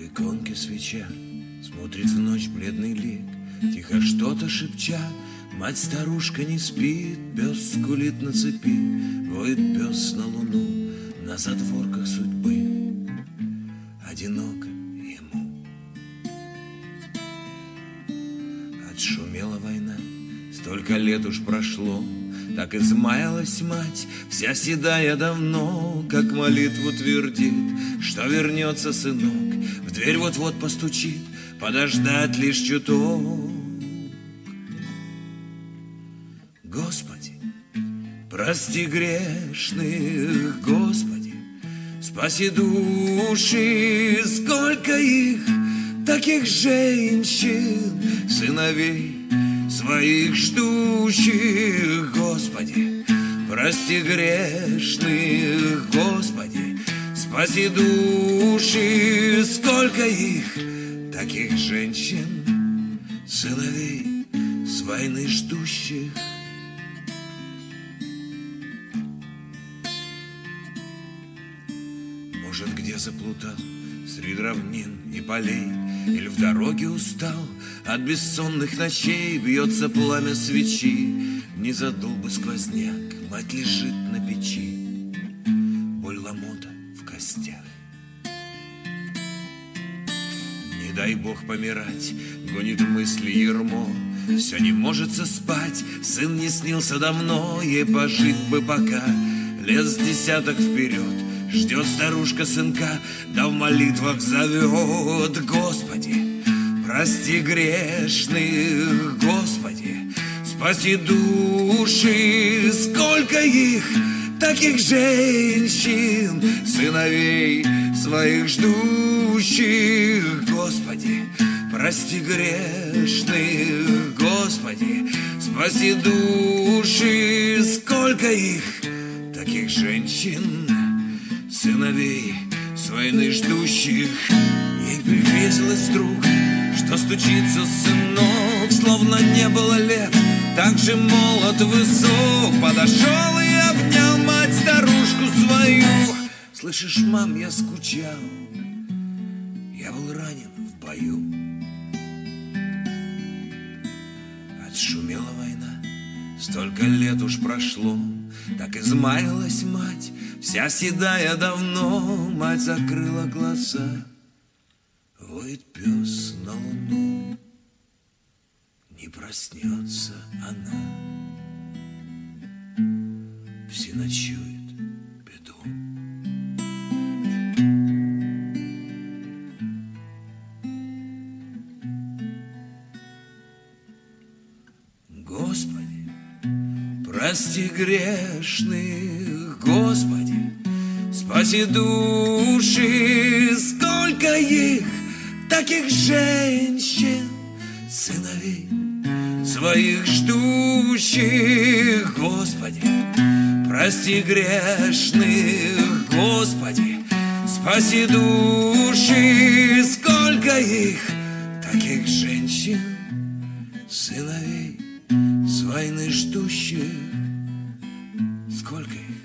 иконке свеча, смотрит в ночь бледный лик, тихо что-то шепча. Мать-старушка не спит, пес скулит на цепи, воет пес на луну, на задворках судьбы. Одиноко ему. Отшумела война, столько лет уж прошло, так измаялась мать, вся седая давно, как молитву твердит, что вернется сынок, в дверь вот-вот постучит, подождать лишь чуток. Господи, прости грешных, Господи, спаси души, сколько их, таких женщин, сыновей своих ждущих. Господи, прости грешных, Господи, спаси души, сколько их, таких женщин, сыновей с войны ждущих. Может, где заплутал среди равнин и полей, или в дороге устал от бессонных ночей, бьется пламя свечи, не задул бы сквозняк, мать лежит на печи, боль ломота в костях. Не дай Бог помирать, гонит мысли ермо, все не может спать, сын не снился давно, ей пожить бы пока, лес десяток вперед. Ждет старушка сынка, да в молитвах зовет. Господи, прости грешных, Господи, спаси души, сколько их, таких женщин, сыновей своих ждущих. Господи, прости грешных, Господи, спаси души, сколько их, таких женщин, сыновей с войны ждущих. Ей привиделось вдруг, что стучится сынок, словно не было лет, так же молод высок. Подошел и обнял мать старушку свою. Слышишь, мам, я скучал, я был ранен в бою. Отшумела война, столько лет уж прошло, так измаялась мать, вся седая давно. Мать закрыла глаза, воет пес на луну, не проснется она, все ночует беду. Господи, прости грешных, Господи, спаси души, сколько их, таких женщин, сыновей своих ждущих. Господи, прости грешных, Господи, спаси души, сколько их, таких женщин, сыновей с войны ждущих. Сколько их?